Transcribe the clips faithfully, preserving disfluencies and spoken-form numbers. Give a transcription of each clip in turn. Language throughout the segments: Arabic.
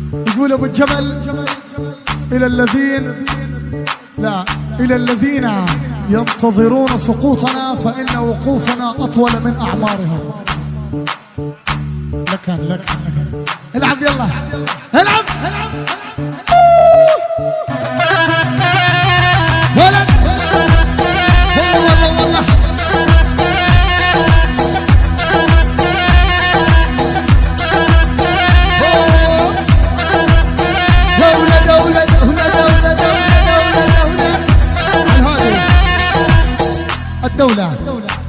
يقول ابو الجمل الى الذين لا الى الذين ينتظرون سقوطنا فان وقوفنا اطول من اعمارهم. لكن لكن لكن العب يلا العب العب ولد والله والله والله دولة دولة دولة دولة دولة دولة هذه الدولة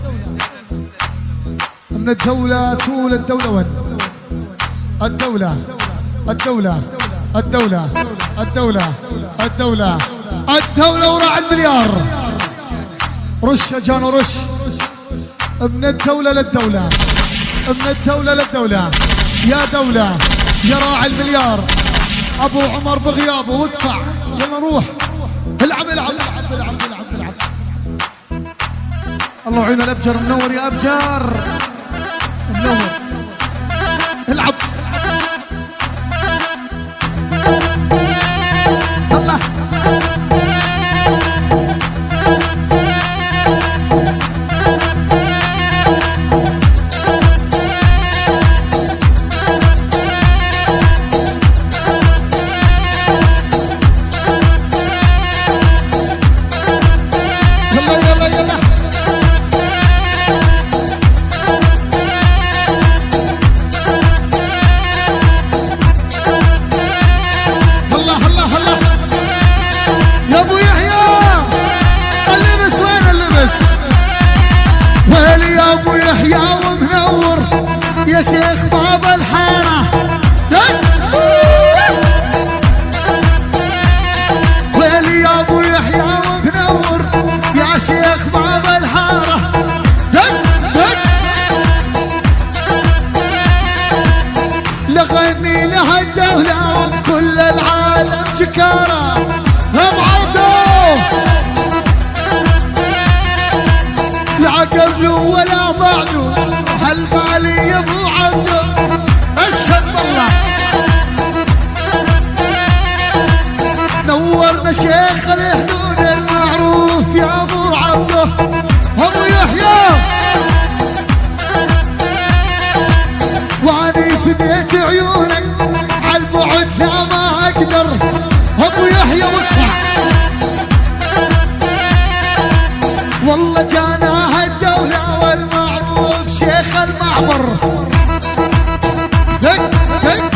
من الدولة طول الدولة وين الدولة الدولة الدولة الدولة الدولة الدولة وراء المليار. رش يا جانو رش. من الدولة للدولة من الدولة للدولة. يا دولة يا راعي المليار ابو عمر بغيابه وادفع. يلا روح العب العب العب العب العب العب. الله يعين الابجر منور يا ابجر منور. العب الله يا شيخ باب الحارة. ويلي يا ابو يحيى ومنور يا شيخ باب الحارة. لغني لها الدولة كل العالم جكارة. هم عبدو لا قبله ولا بعده هالغالي يا ابو عبده. اشهد بالله نورنا شيخ الحدود المعروف يا ابو عبده. ابو يحيى واني فديت عيونك عالبعد لا ما اقدر. ابو يحيى وقع والله جانا الدولة والمعروف شيخ المعمر. هك هك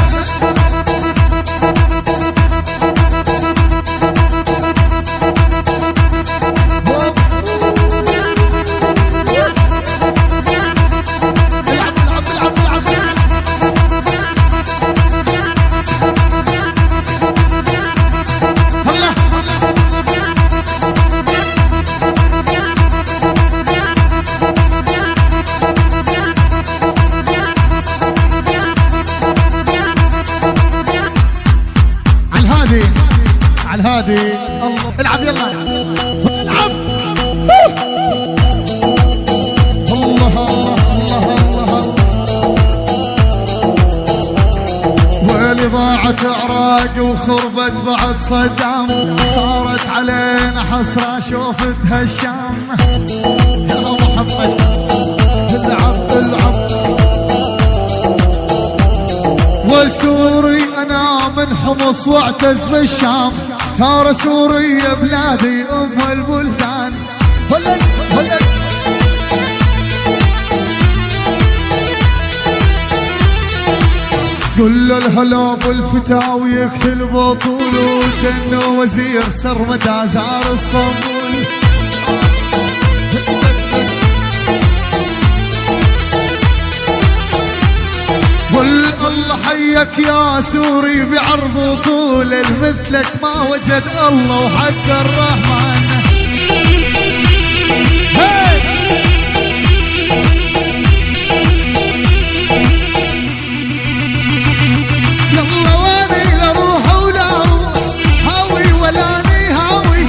هادي الله. العب يلا العب. الله الله الله. ويلي ضاعت اعراق وخربت بعد صدام. صارت علينا حسرة شوفتها الشام. يا محمد العب العب. وسوري انا من حمص واعتز بالشام. ترى سوريا بلادي ام البلدان. ولد ولد قل له الهلا بالفتاوي يقتل بطوله جنه وزير سرمدا زار اسطنبول. قل الله حيك يا سوري بعرض طول المثلك ما وجد الله وحق الرحمن. يلا واني لروح ولا هاوي ولاني هاوي.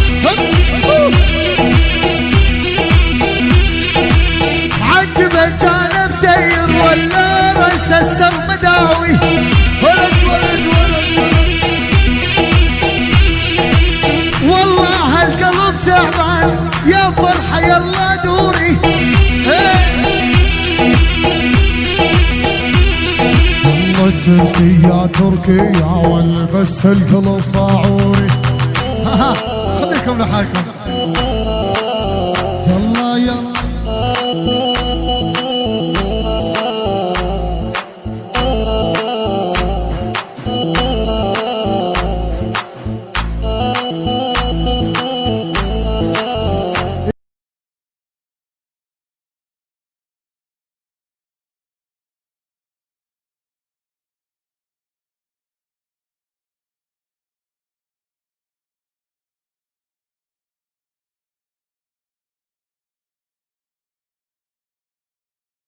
عجبك جانب سير ولا رأس السر مداوي. ولد ولد ولد الجنسية تركية والبس القلب فاعوري. خليكم لحالكم.